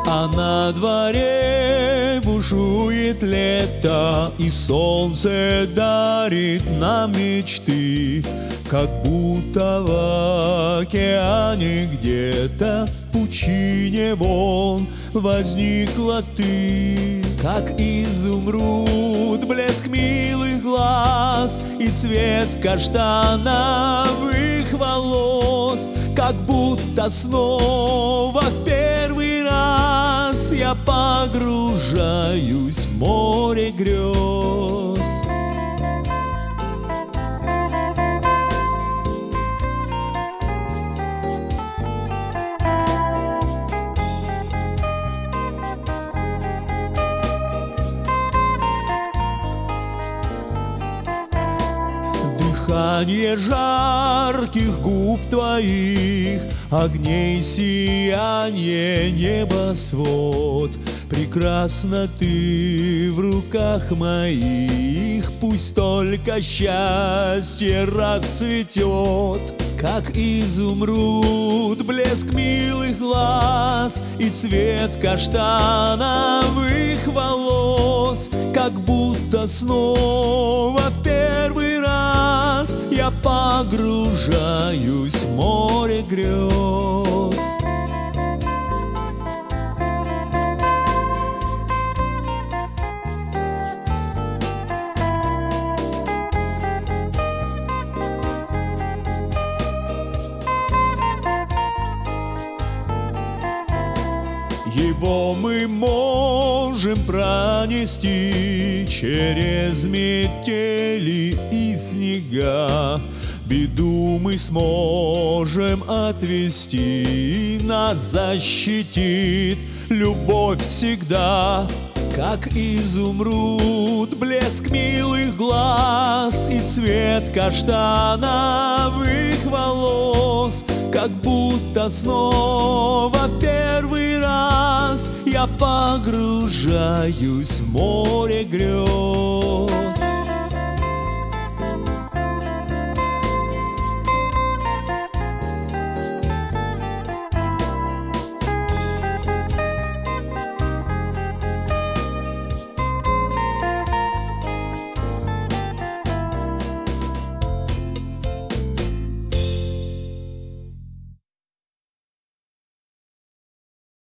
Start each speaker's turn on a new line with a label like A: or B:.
A: А на дворе бушует лето, и солнце дарит нам мечты. Как будто в океане где-то в пучине волн возникла ты. Как изумруд, блеск милых глаз и цвет каштановых волос. Как будто снова в первый раз я погружаюсь в море грез. Дыхание жарких губ твоих, огней сияние небосвод. Прекрасна ты в руках моих, пусть только счастье расцветет. Как изумруд, блеск милых глаз и цвет каштановых волос. Как будто снова в первый раз я погружаюсь в море грез. Его мы можем пронести через метели и снега. Беду мы сможем отвести, нас защитит любовь всегда. Как изумруд, блеск милых глаз и цвет каштановых волос. Как будто снова в первый раз я погружаюсь в море грез.